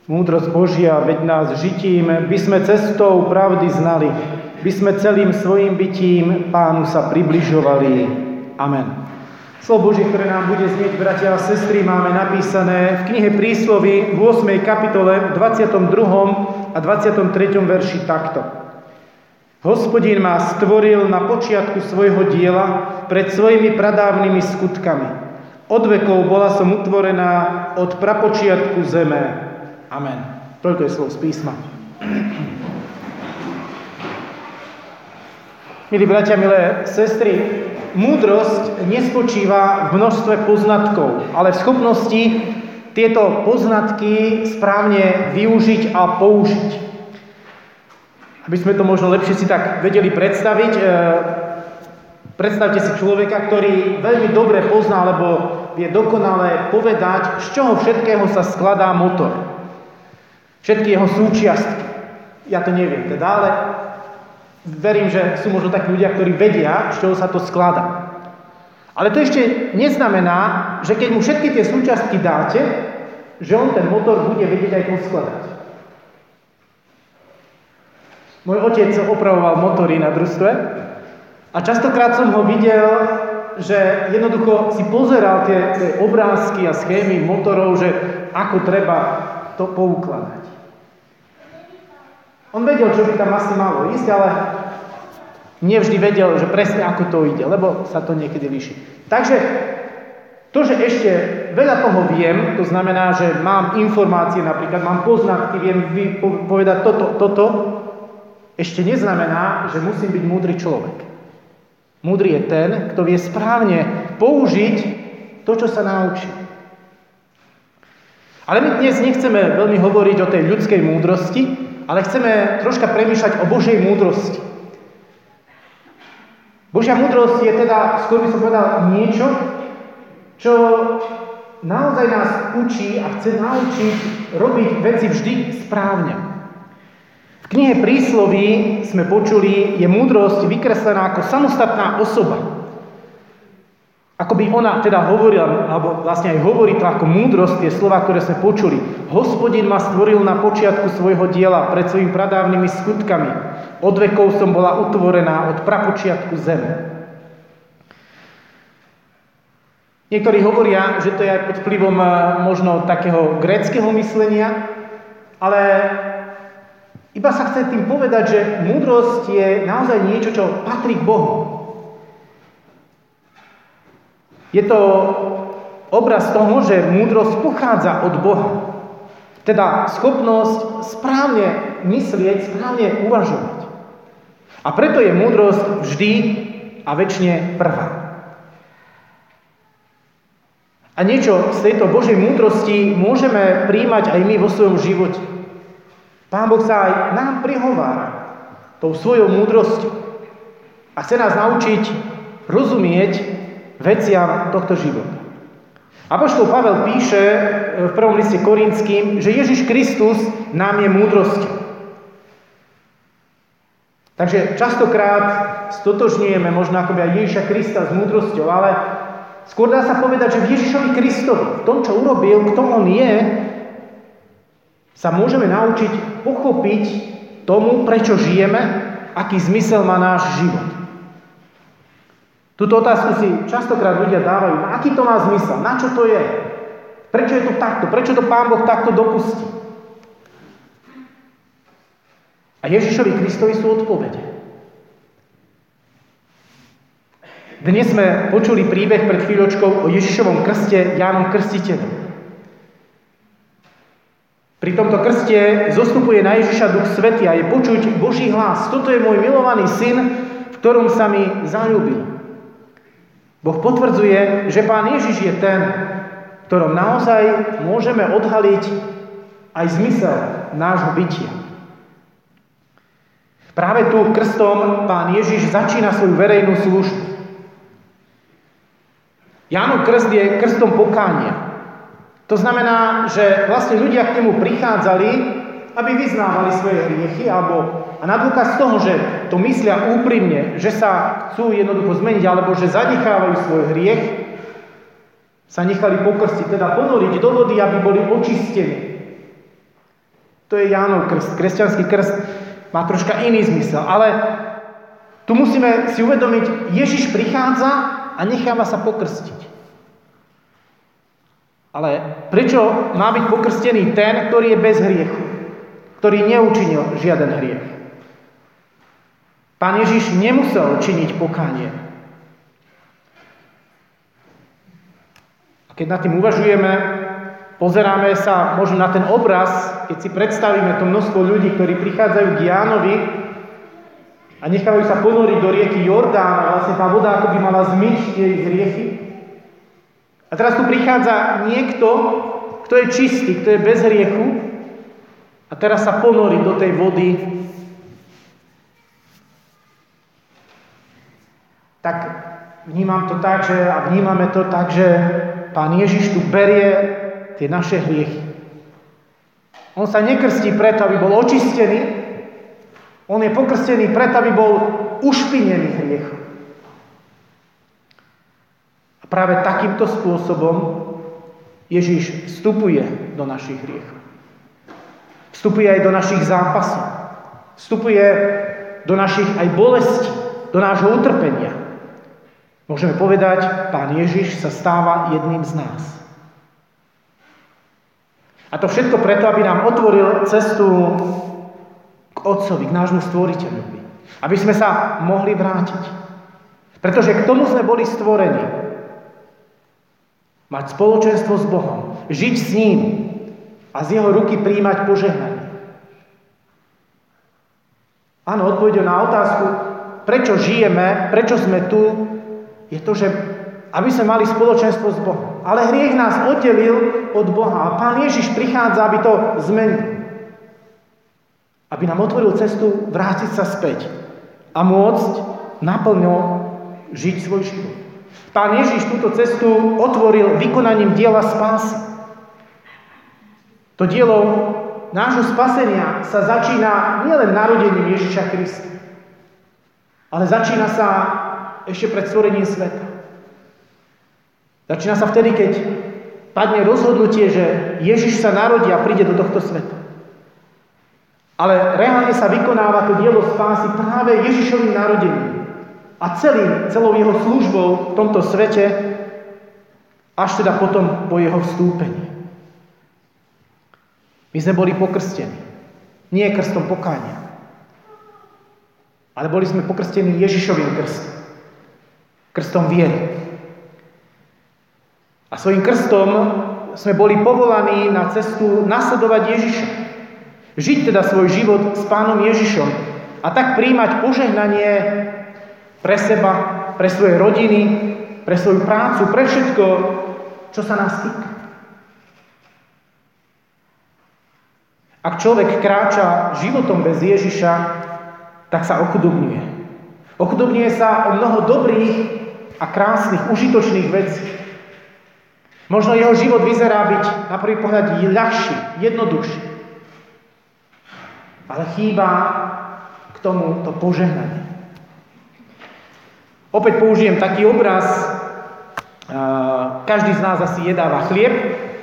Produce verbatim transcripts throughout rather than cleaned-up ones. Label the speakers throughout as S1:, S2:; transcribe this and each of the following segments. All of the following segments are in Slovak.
S1: Múdrosť Božia, veď nás žitím, by sme cestou pravdy znali, by sme celým svojim bytím Pánu sa približovali. Amen. Slovo Božie, ktoré nám bude znieť, bratia a sestry, máme napísané v knihe Prísloví v ôsmej kapitole v dvadsiatom druhom a dvadsiatom treťom verši takto. Hospodin ma stvoril na počiatku svojho diela pred svojimi pradávnymi skutkami. Od vekov bola som utvorená od prapočiatku zeme. Amen. Toľko je slov z písma. Milí bratia, milé sestry, múdrosť nespočíva v množstve poznatkov, ale v schopnosti tieto poznatky správne využiť a použiť. Aby sme to možno lepšie si tak vedeli predstaviť, e, predstavte si človeka, ktorý veľmi dobre pozná, alebo vie dokonale povedať, z čoho všetkého sa skladá motor. Všetky jeho súčiastky. Ja to neviem teda, ale verím, že sú možno takí ľudia, ktorí vedia, z čoho sa to skladá. Ale to ešte neznamená, že keď mu všetky tie súčiastky dáte, že on ten motor bude vedieť aj poskladať. Môj otec opravoval motory na družstve a častokrát som ho videl, že jednoducho si pozeral tie, tie obrázky a schémy motorov, že ako treba to poukladať. On vedel, čo by tam asi malo ísť, ale nevždy vedel, že presne ako to ide, lebo sa to niekedy líši. Takže to, že ešte veľa toho viem, to znamená, že mám informácie, napríklad mám poznatky, viem povedať toto, toto, ešte neznamená, že musím byť múdry človek. Múdry je ten, kto vie správne použiť to, čo sa naučí. Ale my dnes nechceme veľmi hovoriť o tej ľudskej múdrosti, ale chceme troška premýšľať o Božej múdrosti. Božia múdrosť je teda, skôr by som povedal, niečo, čo naozaj nás učí a chce naučiť robiť veci vždy správne. V knihe Prísloví sme počuli, je múdrosť vykreslená ako samostatná osoba. Ako by ona teda hovorila, alebo vlastne aj hovorí to ako múdrosť, tie slova, ktoré sme počuli. Hospodin ma stvoril na počiatku svojho diela pred svojimi pradávnymi skutkami. Od vekov som bola utvorená od prapočiatku zeme. Niektorí hovoria, že to je aj pod vplyvom možno takého gréckeho myslenia, ale iba sa chce tým povedať, že múdrosť je naozaj niečo, čo patrí k Bohu. Je to obraz toho, že múdrosť pochádza od Boha. Teda schopnosť správne myslieť, správne uvažovať. A preto je múdrosť vždy a večne prvá. A niečo z tejto Božej múdrosti môžeme príjmať aj my vo svojom živote. Pán Boh sa aj nám prihovára tou svojou múdrosťou a chce nás naučiť rozumieť veciam tohto života. Apoštol Pavel píše v prvom liste Korinským, že Ježiš Kristus nám je múdrosťou. Takže častokrát stotožňujeme možno akoby aj Ježiša Krista s múdrosťou, ale skôr dá sa povedať, že v Ježišovi Kristovi, v tom, čo urobil, kto on je, sa môžeme naučiť pochopiť tomu, prečo žijeme, aký zmysel má náš život. Túto otázku si častokrát ľudia dávajú. No, aký to má zmysel? Na čo to je? Prečo je to takto? Prečo to Pán Boh takto dopustí? A Ježišovi Kristovi sú odpovede. Dnes sme počuli príbeh pred chvíľočkou o Ježišovom krste Jánom Krstiteľom. Pri tomto krste zostupuje na Ježiša Duch Svätý a je počuť Boží hlas. Toto je môj milovaný syn, v ktorom sa mi zaľúbil. Boh potvrdzuje, že Pán Ježiš je ten, v ktorom naozaj môžeme odhaliť aj zmysel nášho bytia. Práve tu krstom Pán Ježiš začína svoju verejnú službu. Jánov krst je krstom pokánia. To znamená, že vlastne ľudia k nemu prichádzali, aby vyznávali svoje hriechy, alebo a na dôkaz toho, že to myslia úprimne, že sa chcú jednoducho zmeniť, alebo že zanechávajú svoj hriech, sa nechali pokrstiť, teda ponoriť do vody, aby boli očistení. To je Jánov krst. Kresťanský krst má troška iný zmysel. Ale tu musíme si uvedomiť, Ježiš prichádza a necháva sa pokrstiť. Ale prečo má byť pokrstený ten, ktorý je bez hriechu? Ktorý neučinil žiaden hriech? Pán Ježiš nemusel činiť pokánie. A keď nad tým uvažujeme, pozeráme sa možno na ten obraz, keď si predstavíme to množstvo ľudí, ktorí prichádzajú k Jánovi a nechávajú sa ponoriť do rieky Jordán a vlastne tá voda ako by mala zmyť tie ich hriechy. A teraz tu prichádza niekto, kto je čistý, kto je bez hriechu a teraz sa ponorí do tej vody. Tak vnímam to tak, že, a vnímame to tak, že Pán Ježiš tu berie tie naše hriechy. On sa nekrstí preto, aby bol očistený, on je pokrstený preto, aby bol ušpinený hriechom. A práve takýmto spôsobom Ježiš vstupuje do našich hriechov. Vstupuje aj do našich zápasov. Vstupuje do našich aj bolestí, do nášho utrpenia. Môžeme povedať, Pán Ježiš sa stáva jedným z nás. A to všetko preto, aby nám otvoril cestu k Otcovi, k nášmu Stvoriteľovi. Aby sme sa mohli vrátiť. Pretože k tomu sme boli stvorení. Mať spoločenstvo s Bohom. Žiť s ním. A z jeho ruky prijímať požehnanie. Áno, odpoveďou na otázku, prečo žijeme, prečo sme tu, je to, že aby sme mali spoločenstvo s Bohom. Ale hriech nás oddelil od Boha. A Pán Ježiš prichádza, aby to zmenil. Aby nám otvoril cestu vrátiť sa späť a môcť naplno žiť svoj život. Pán Ježiš túto cestu otvoril vykonaním diela spásy. To dielo nášho spasenia sa začína nielen narodením Ježiša Krista, ale začína sa ešte pred stvorením sveta. Začína sa vtedy, keď padne rozhodnutie, že Ježiš sa narodí a príde do tohto sveta. Ale reálne sa vykonáva to dielo spásy práve Ježišovým narodením a celým, celou jeho službou v tomto svete, až teda potom po jeho vstúpení. My sme boli pokrstení. Nie krstom pokánia, ale boli sme pokrstení Ježišovým krstom. Krstom viery. A svojím krstom sme boli povolaní na cestu nasledovať Ježiša. Žiť teda svoj život s Pánom Ježišom a tak prijímať požehnanie pre seba, pre svoje rodiny, pre svoju prácu, pre všetko, čo sa nás týka. Ak človek kráča životom bez Ježiša, tak sa ochudobňuje. Ochudobňuje sa o mnoho dobrých a krásnych, užitočných vecí. Možno jeho život vyzerá byť na prvý pohľad ľahší, jednoduchší. Ale chýba k tomu to požehnanie. Opäť použijem taký obraz. Každý z nás asi jedáva chlieb.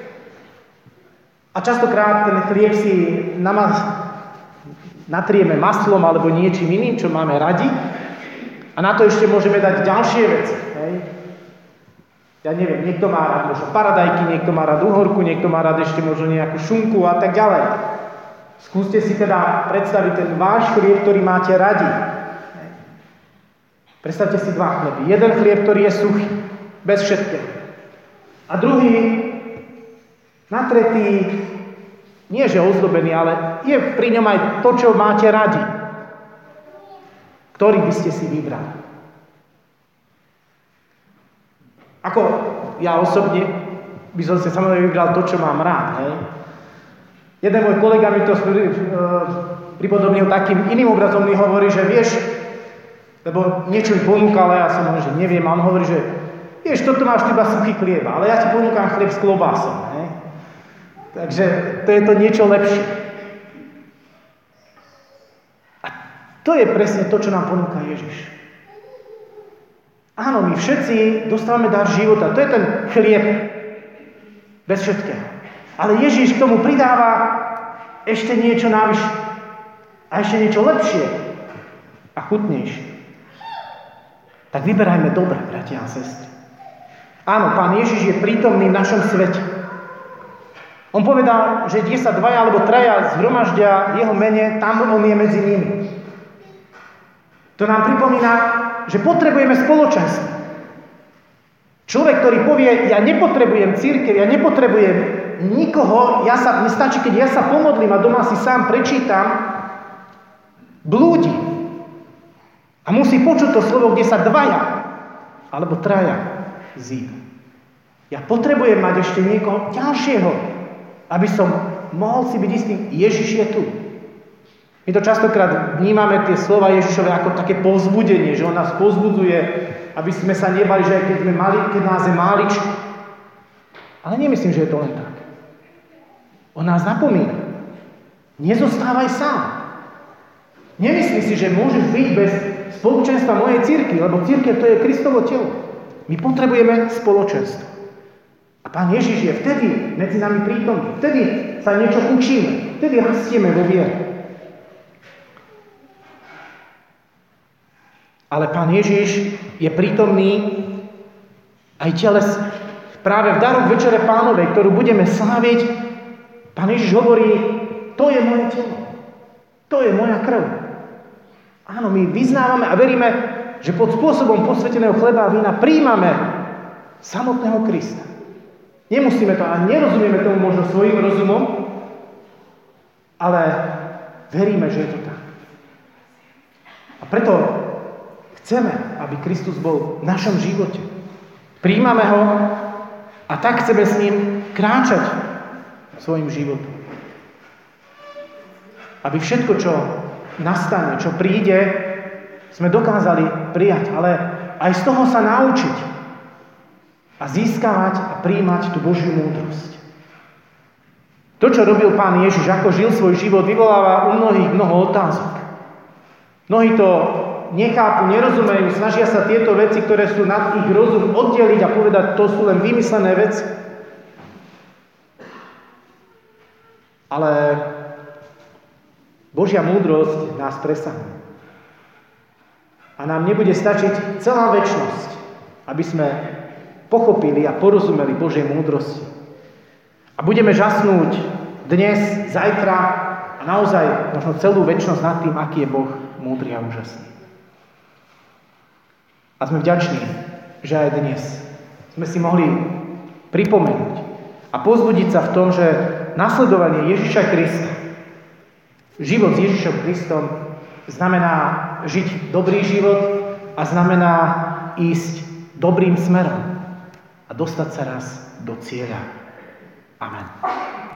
S1: A častokrát ten chlieb si natrieme maslom alebo niečím iným, čo máme radi. A na to ešte môžeme dať ďalšie veci. Hej? Ja neviem, niekto má rád možno paradajky, niekto má rád uhorku, niekto má rád ešte možno nejakú šunku a tak ďalej. Skúste si teda predstaviť ten váš chlieb, ktorý máte radi. Hej? Predstavte si dva chleby. Jeden chlieb, ktorý je suchý, bez všetkého. A druhý natretý, nie že ozdobený, ale je pri ňom aj to, čo máte radi. Ktorý by ste si vybrali? Ako ja osobne by som si samozrejme vybral to, čo mám rád. Hej? Jeden môj kolega mi to pripodobnil takým iným obrazom, mi hovorí, že vieš, lebo niečo mi ponúkal, ja som hovoril, že neviem, a on hovorí, že vieš, toto máš iba suchý chlieb, ale ja ti ponúkam chlieb s klobásom. Hej? Takže to je to niečo lepšie. To je presne to, čo nám ponúka Ježiš. Áno, my všetci dostávame dar života. To je ten chlieb. Bez všetkého. Ale Ježiš k tomu pridáva ešte niečo navyše. A ešte niečo lepšie a chutnejšie. Tak vyberajme dobre, bratia a sestry. Áno, Pán Ježiš je prítomný v našom svete. On povedal, že kde sa dvaja alebo traja zhromaždia jeho mene, tam on je medzi nimi. To nám pripomína, že potrebujeme spoločenstvo. Človek, ktorý povie, ja nepotrebujem cirkev, ja nepotrebujem nikoho, ja sa, mi stačí, keď ja sa pomodlím a doma si sám prečítam, blúdi. A musí počuť to slovo, kde sa dvaja alebo traja zídu. Ja potrebujem mať ešte niekoho ďalšieho, aby som mohol si byť istý, Ježiš je tu. My to častokrát vnímame tie slova Ježišove ako také povzbudenie, že on nás povzbudzuje, aby sme sa nebali, že aj keď, sme mali, keď nás je máličko. Ale nemyslím, že je to len tak. On nás napomína. Nezostávaj sám. Nemyslí si, že môžeš byť bez spoločenstva mojej cirkvi, lebo cirkev to je Kristovo telo. My potrebujeme spoločenstvo. A Pán Ježiš je vtedy medzi nami prítomný. Vtedy sa niečo učíme. Vtedy rastieme vo viere. Ale Pán Ježiš je prítomný aj telesne. Práve v daru Večere Pánovej, ktorú budeme sláviť, Pán Ježiš hovorí, to je moje telo. To je moja krv. Áno, my vyznávame a veríme, že pod spôsobom posveteného chleba a vína príjmame samotného Krista. Nemusíme to a nerozumieme tomu možno svojím rozumom, ale veríme, že je to tak. A preto chceme, aby Kristus bol v našom živote. Príjmame ho a tak chceme s ním kráčať svojim životom. Aby všetko, čo nastane, čo príde, sme dokázali prijať, ale aj z toho sa naučiť a získavať a príjmať tú Božiu múdrosť. To, čo robil Pán Ježiš, ako žil svoj život, vyvoláva u mnohých mnoho otázok. Mnohí to nechápu, nerozumejú, snažia sa tieto veci, ktoré sú nad ich rozum, oddeliť a povedať, to sú len vymyslené veci. Ale Božia múdrosť nás presahuje. A nám nebude stačiť celá večnosť, aby sme pochopili a porozumeli Božej múdrosti. A budeme žasnúť dnes, zajtra a naozaj možno celú večnosť nad tým, aký je Boh múdry a úžasný. A sme vďační, že aj dnes sme si mohli pripomenúť a povzbudiť sa v tom, že nasledovanie Ježiša Krista, život s Ježišom Kristom znamená žiť dobrý život a znamená ísť dobrým smerom a dostať sa raz do cieľa. Amen.